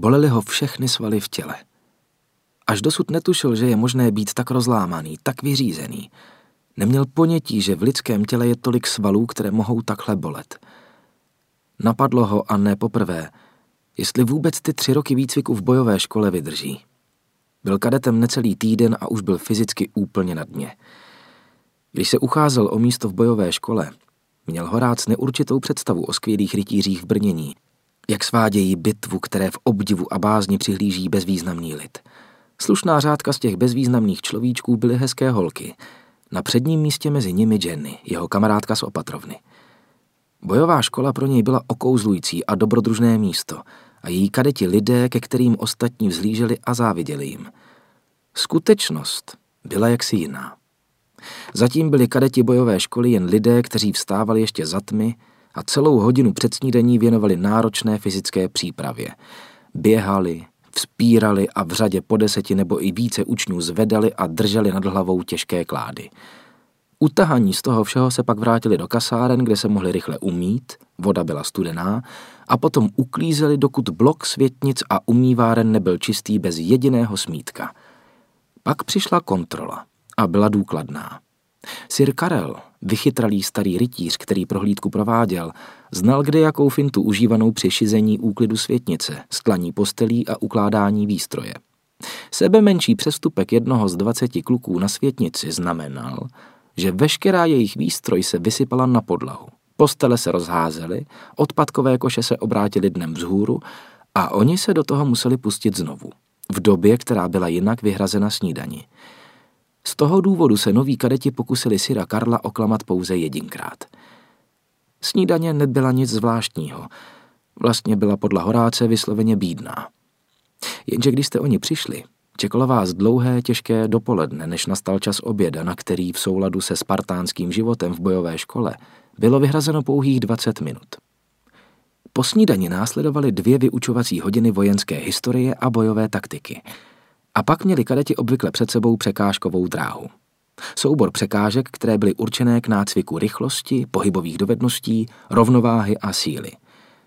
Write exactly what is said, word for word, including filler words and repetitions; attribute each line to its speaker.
Speaker 1: Bolely ho všechny svaly v těle. Až dosud netušil, že je možné být tak rozlámaný, tak vyřízený. Neměl ponětí, že v lidském těle je tolik svalů, které mohou takhle bolet. Napadlo ho, a ne poprvé, jestli vůbec ty tři roky výcviku v bojové škole vydrží. Byl kadetem necelý týden a už byl fyzicky úplně na dně. Když se ucházel o místo v bojové škole, měl Horác neurčitou představu o skvělých rytířích v brnění, jak svádějí bitvu, které v obdivu a bázni přihlíží bezvýznamný lid. Slušná řádka z těch bezvýznamných človíčků byly hezké holky. Na předním místě mezi nimi Jenny, jeho kamarádka z opatrovny. Bojová škola pro něj byla okouzlující a dobrodružné místo a její kadeti lidé, ke kterým ostatní vzhlíželi a záviděli jim. Skutečnost byla jaksi jiná. Zatím byli kadeti bojové školy jen lidé, kteří vstávali ještě za tmy a celou hodinu před snídaní věnovali náročné fyzické přípravě. Běhali, vzpírali a v řadě po deseti nebo i více učňů zvedali a drželi nad hlavou těžké klády. Utahaní z toho všeho se pak vrátili do kasáren, kde se mohli rychle umýt, voda byla studená, a potom uklízeli, dokud blok světnic a umýváren nebyl čistý bez jediného smítka. Pak přišla kontrola a byla důkladná. Sir Karel, vychytralý starý rytíř, který prohlídku prováděl, znal kde jakou fintu užívanou při šizení úklidu světnice, sklaní postelí a ukládání výstroje. Sebe menší přestupek jednoho z dvaceti kluků na světnici znamenal, že veškerá jejich výstroj se vysypala na podlahu. Postele se rozházely, odpadkové koše se obrátily dnem vzhůru a oni se do toho museli pustit znovu, v době, která byla jinak vyhrazena snídani. Z toho důvodu se noví kadeti pokusili Sira Karla oklamat pouze jedinkrát. Snídaně nebyla nic zvláštního, vlastně byla podle Horáce vysloveně bídná. Jenže když jste oni přišli, čekalo vás dlouhé, těžké dopoledne, než nastal čas oběda, na který v souladu se spartánským životem v bojové škole bylo vyhrazeno pouhých dvacet minut. Po snídani následovaly dvě vyučovací hodiny vojenské historie a bojové taktiky. A pak měli kadeti obvykle před sebou překážkovou dráhu. Soubor překážek, které byly určené k nácviku rychlosti, pohybových dovedností, rovnováhy a síly.